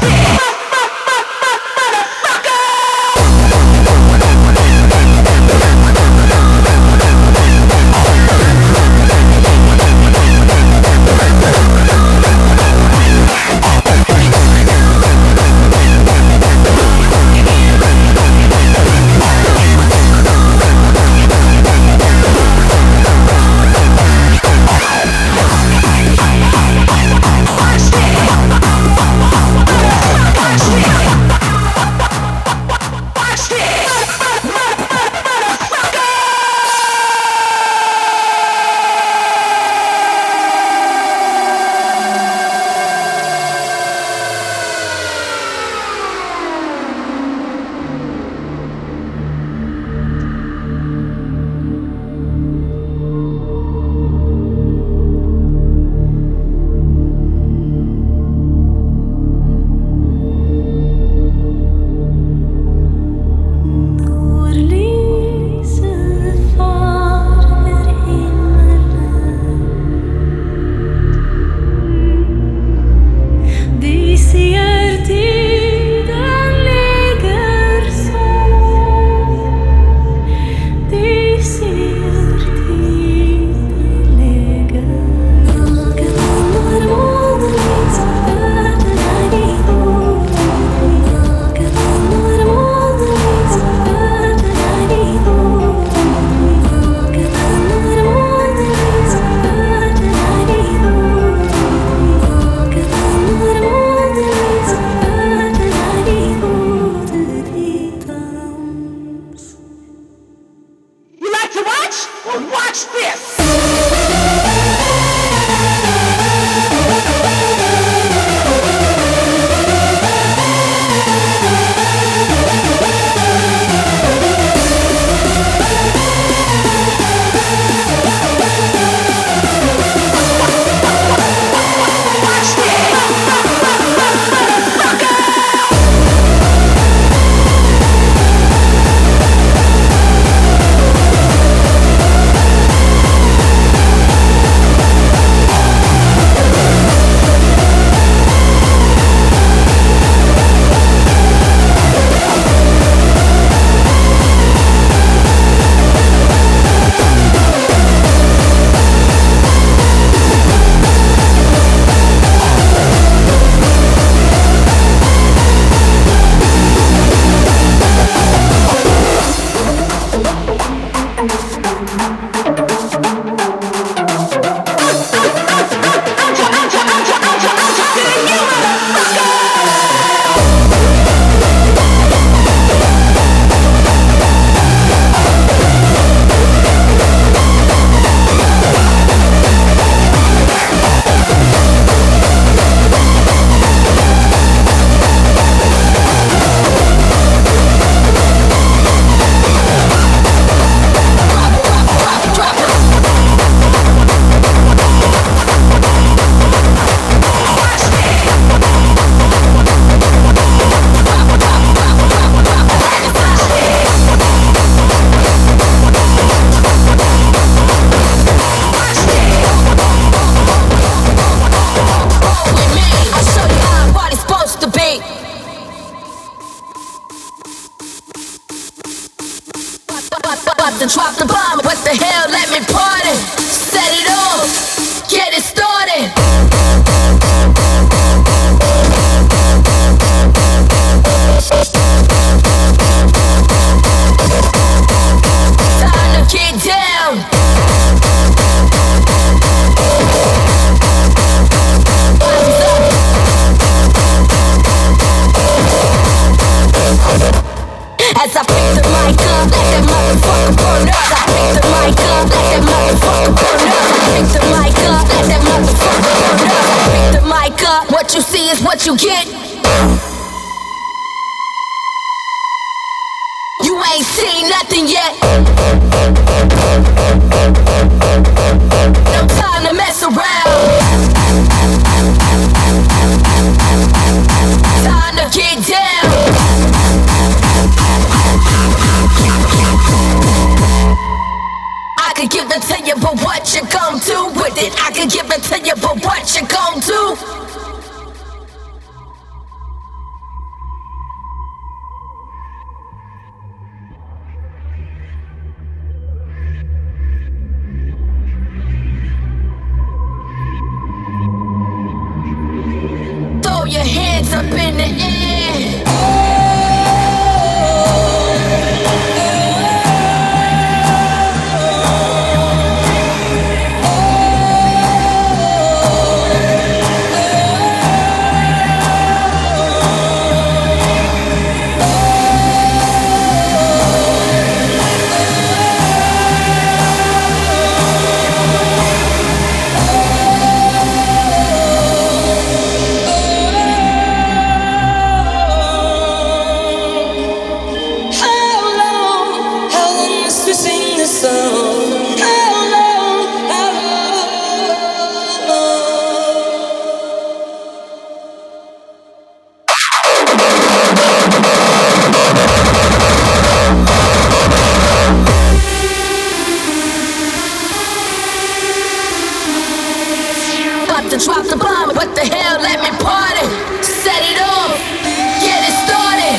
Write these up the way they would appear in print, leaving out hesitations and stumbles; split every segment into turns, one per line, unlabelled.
About to drop the bomb, what the hell, let me party. Set it off, get it started. Time to get down. As I pick the mic up, let that motherfucker burn up. I pick the mic up, let that motherfucker burn up. I pick the mic up, let that motherfucker burn up. I pick the mic up, what you see is what you get. You ain't seen nothing yet. No time to mess around. Time to get down. I could give it to you, but what you gon' do with it? I could give it to you, but what you gon' do? hands up in the air. To drop the bomb, what the hell, let me party. Set it off, get it started.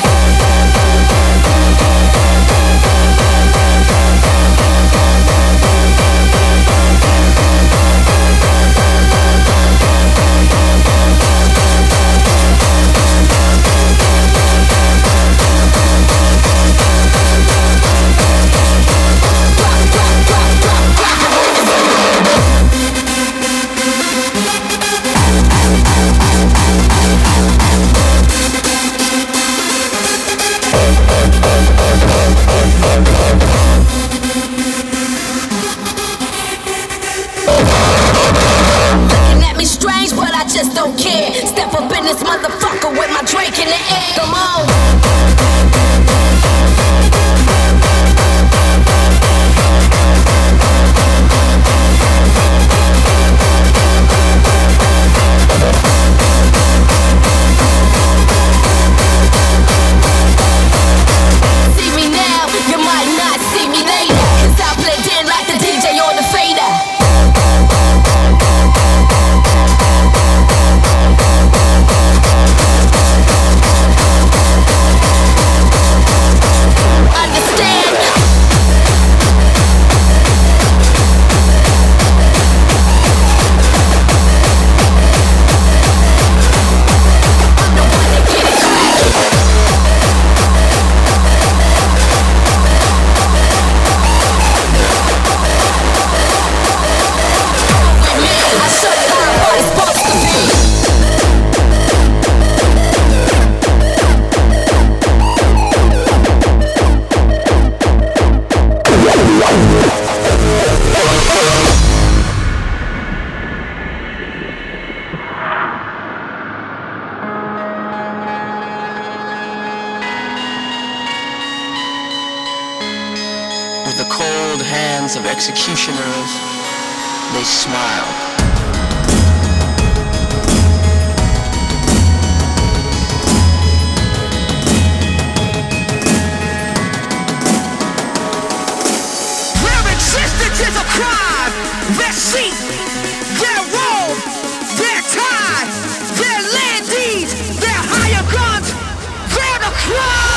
Just don't care. Step up in this motherfucker with my Drake in the air. Come on. See me now, you might not see me later. 'Cause I play in like the DJ on the fader.
With the cold hands of executioners, they smile.
Their existence is a crime. Their seat, their robe, their tie, their land deeds, their higher guns, they're the crime.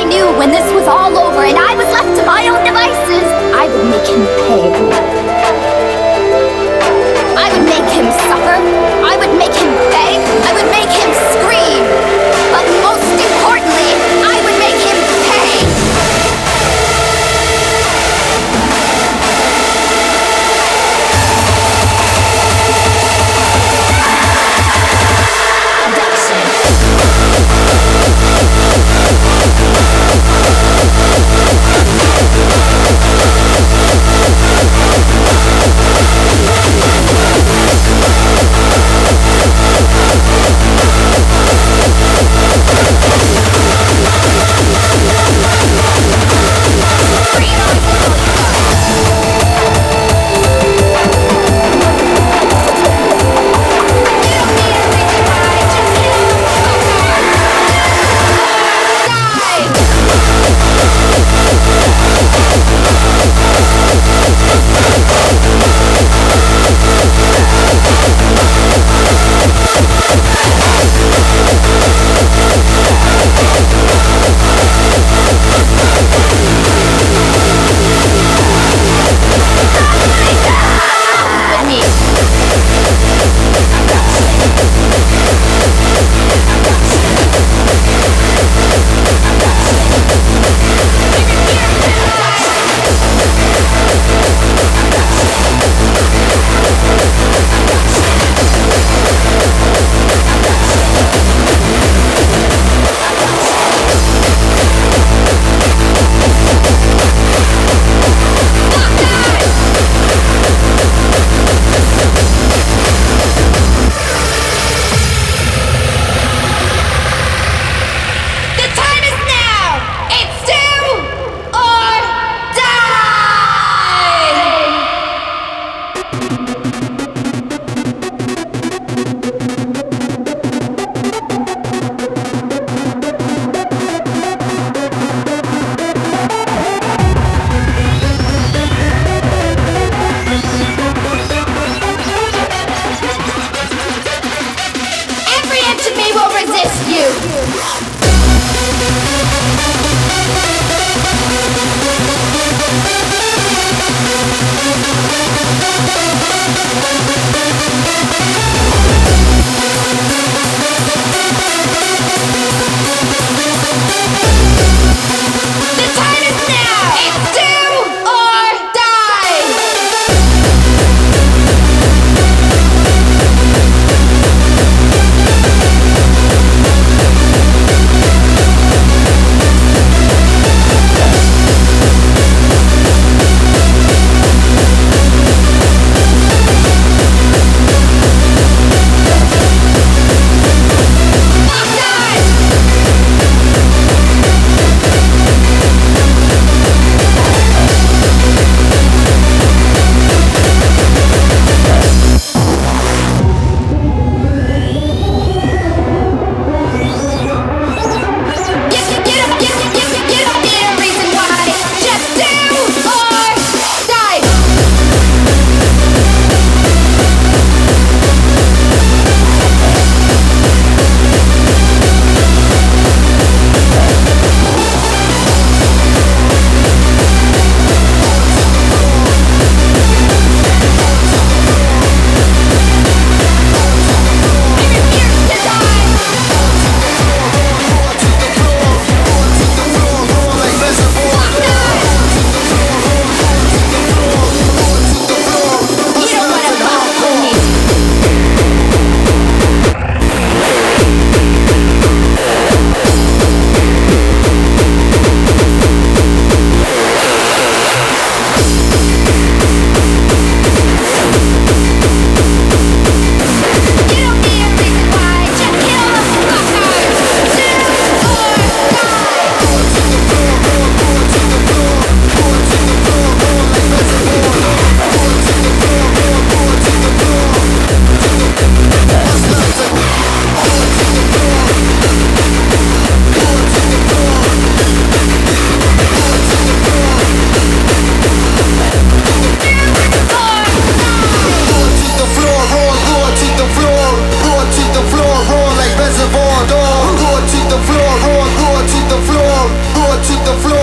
I knew when this was all over and I was left to my own devices, I would make him pay. I would make him suffer. I would make him beg. I would make him scream. But most importantly, I would make him pay.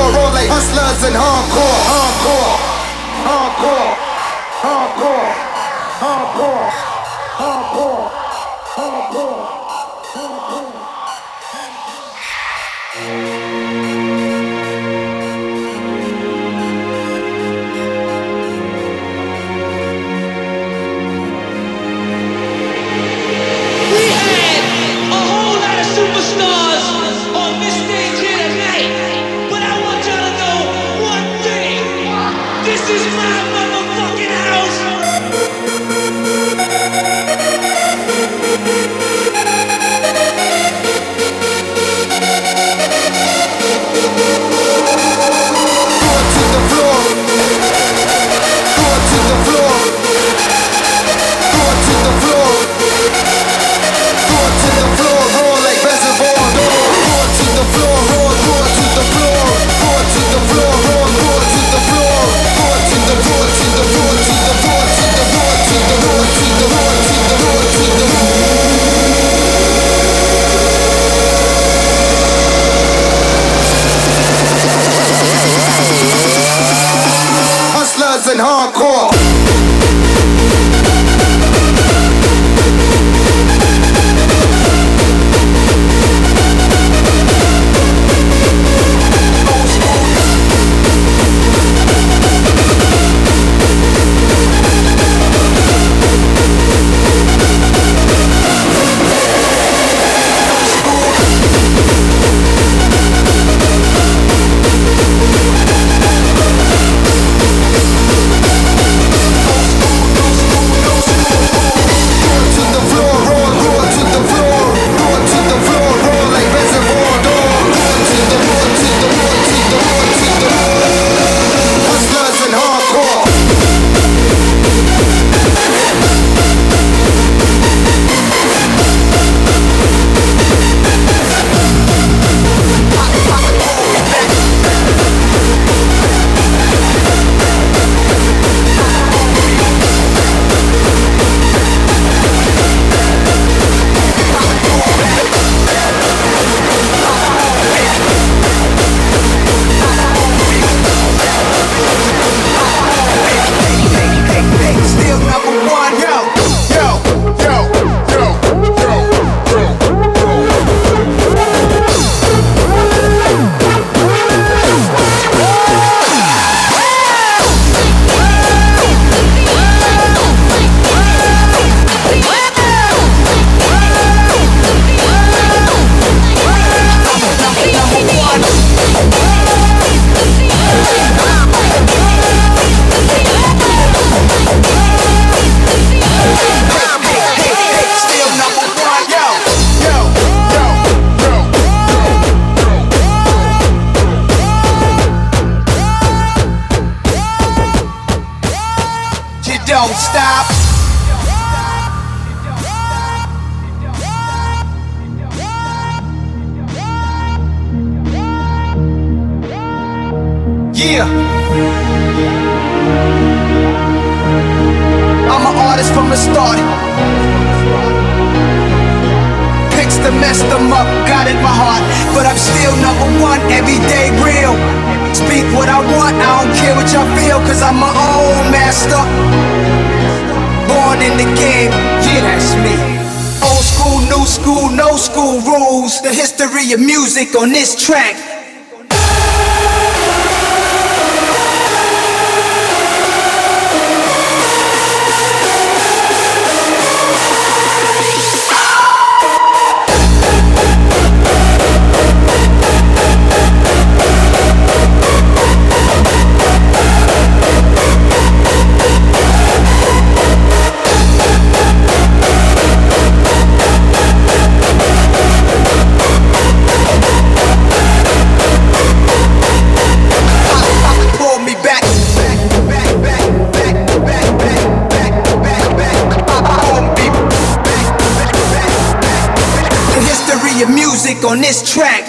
roll like hustlers and hardcore, hardcore, hardcore, hardcore, hardcore, hardcore, hardcore, hardcore. And hardcore.
Don't stop. Yeah. I'm an artist from the start. Picks to mess them up, got in my heart. But I'm still #1, everyday real. Speak what I want, I don't care what y'all feel, cause I'm my own master. Born in the game, yeah, that's me. Old school, new school, no school rules. The history of music on this track. Music on this track.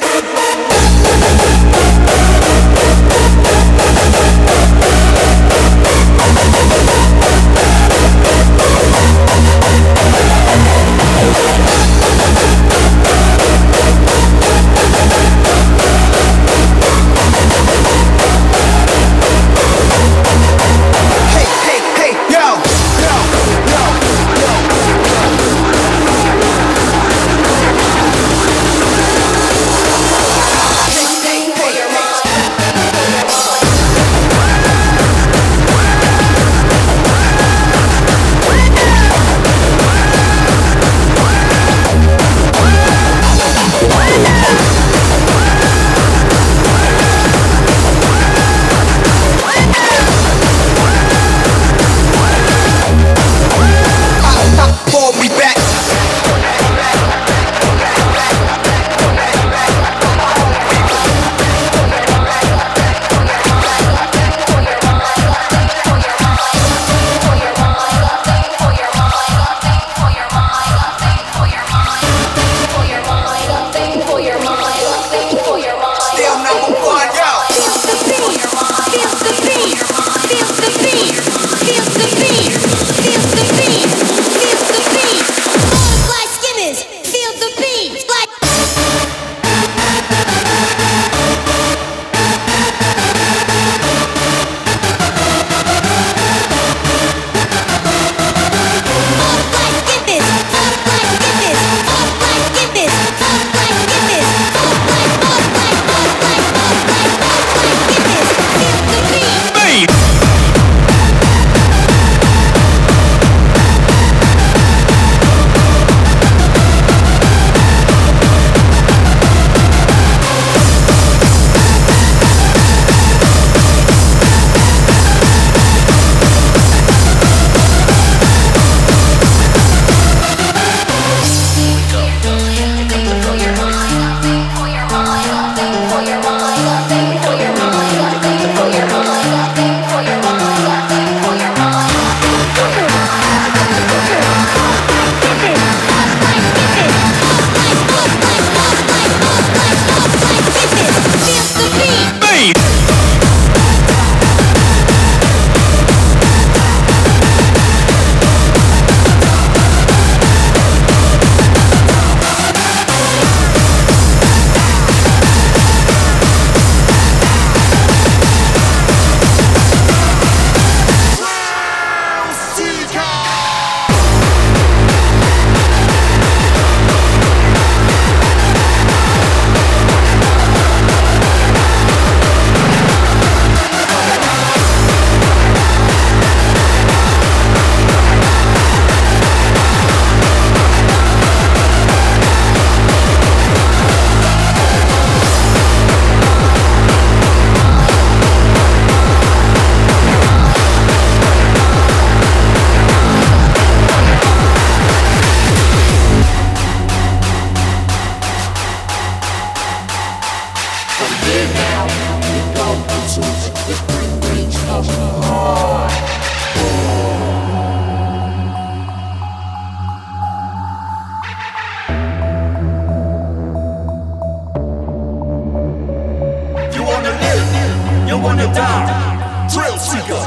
You wanna die, thrill seeker.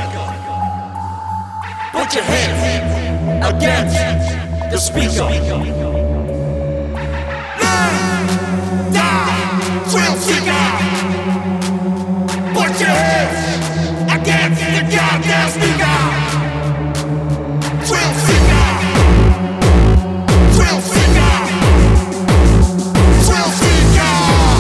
Put your hands against the speaker. Live, die, thrill seeker. Put your hands against the goddamn speaker. Thrill seeker. Thrill seeker. Thrill seeker.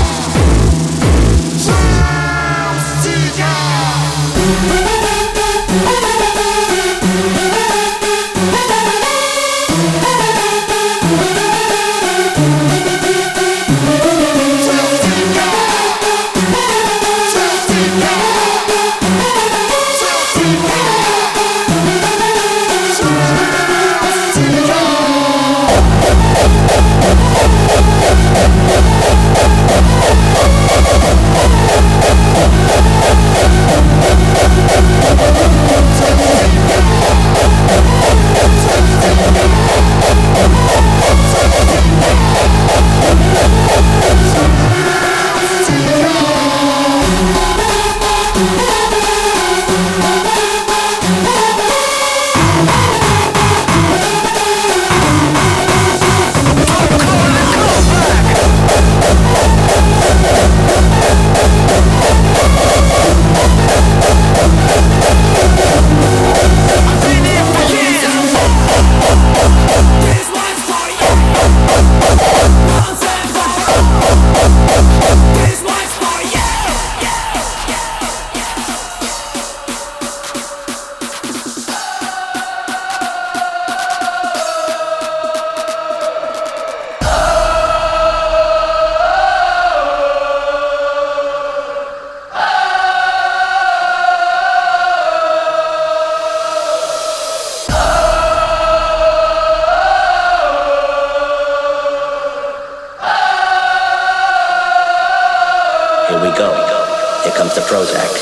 Here we go. Here comes the Prozac.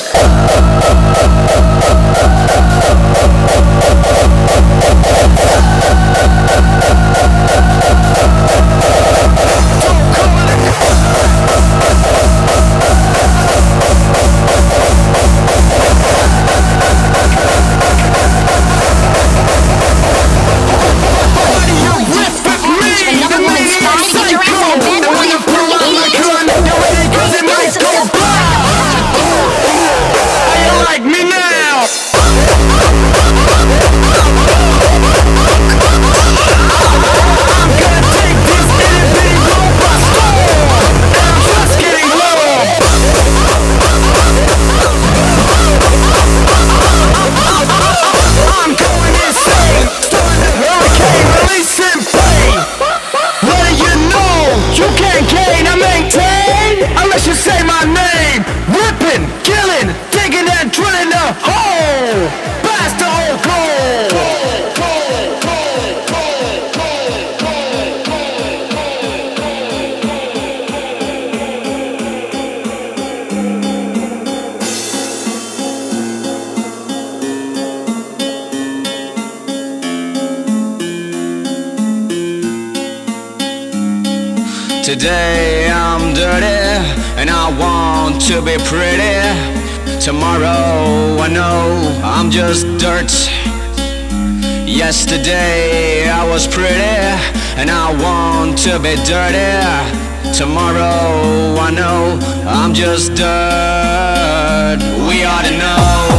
Today I'm dirty and I want to be pretty. Tomorrow I know I'm just dirt. Yesterday I was pretty and I want to be dirty. Tomorrow I know I'm just dirt. We ought to know